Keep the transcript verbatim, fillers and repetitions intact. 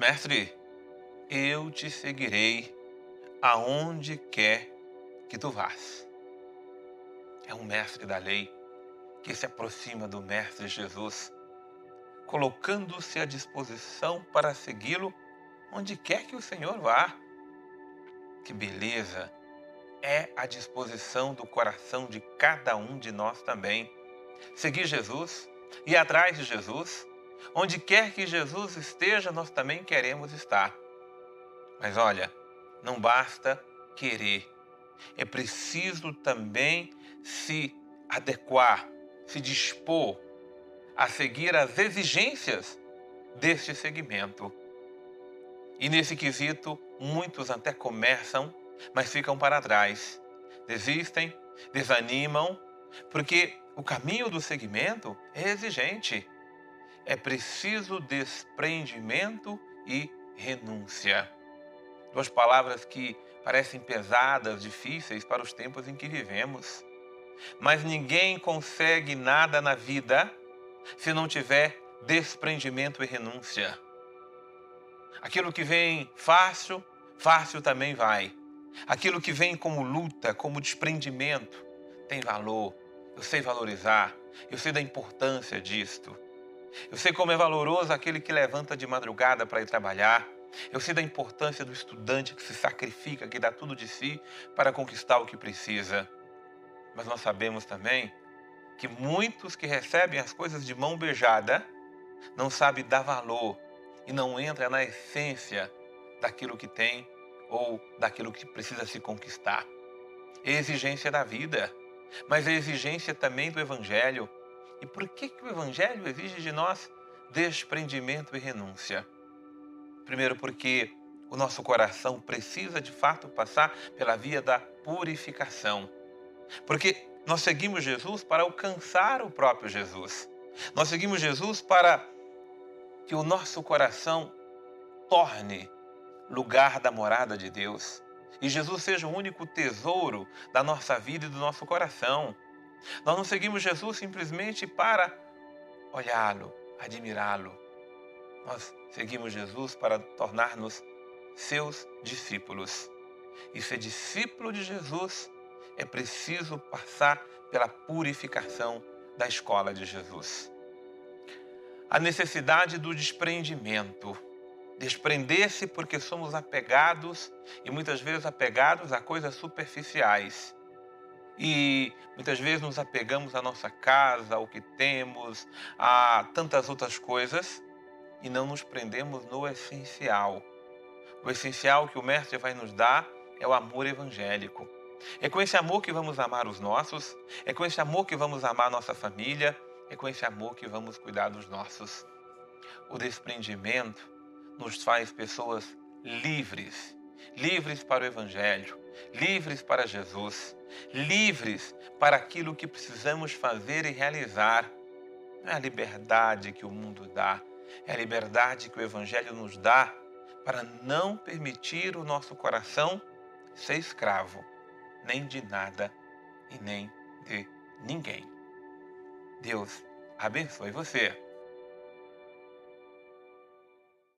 Mestre, eu te seguirei aonde quer que tu vás. É um mestre da lei que se aproxima do Mestre Jesus, colocando-se à disposição para segui-lo onde quer que o Senhor vá. Que beleza! É a disposição do coração de cada um de nós também. Seguir Jesus, ir atrás de Jesus, onde quer que Jesus esteja, nós também queremos estar. Mas olha, não basta querer, é preciso também se adequar, se dispor a seguir as exigências deste segmento. E nesse quesito, muitos até começam, mas ficam para trás. Desistem, desanimam, porque o caminho do segmento é exigente. É preciso desprendimento e renúncia. Duas palavras que parecem pesadas, difíceis para os tempos em que vivemos. Mas ninguém consegue nada na vida se não tiver desprendimento e renúncia. Aquilo que vem fácil, fácil também vai. Aquilo que vem como luta, como desprendimento, tem valor. Eu sei valorizar, eu sei da importância disto. Eu sei como é valoroso aquele que levanta de madrugada para ir trabalhar. Eu sei da importância do estudante que se sacrifica, que dá tudo de si para conquistar o que precisa. Mas nós sabemos também que muitos que recebem as coisas de mão beijada não sabem dar valor e não entram na essência daquilo que tem ou daquilo que precisa se conquistar. É exigência da vida, mas é exigência também do Evangelho. E por que que o Evangelho exige de nós desprendimento e renúncia? Primeiro, porque o nosso coração precisa de fato passar pela via da purificação. Porque nós seguimos Jesus para alcançar o próprio Jesus. Nós seguimos Jesus para que o nosso coração torne lugar da morada de Deus. E Jesus seja o único tesouro da nossa vida e do nosso coração. Nós não seguimos Jesus simplesmente para olhá-lo, admirá-lo. Nós seguimos Jesus para tornar-nos seus discípulos. E ser discípulo de Jesus é preciso passar pela purificação da escola de Jesus. A necessidade do desprendimento. Desprender-se porque somos apegados e muitas vezes apegados a coisas superficiais. E muitas vezes nos apegamos à nossa casa, ao que temos, a tantas outras coisas e não nos prendemos no essencial. O essencial que o Mestre vai nos dar é o amor evangélico. É com esse amor que vamos amar os nossos, é com esse amor que vamos amar a nossa família, é com esse amor que vamos cuidar dos nossos. O desprendimento nos faz pessoas livres, livres para o Evangelho, livres para Jesus, livres para aquilo que precisamos fazer e realizar. Não é a liberdade que o mundo dá, é a liberdade que o Evangelho nos dá para não permitir o nosso coração ser escravo, nem de nada e nem de ninguém. Deus abençoe você.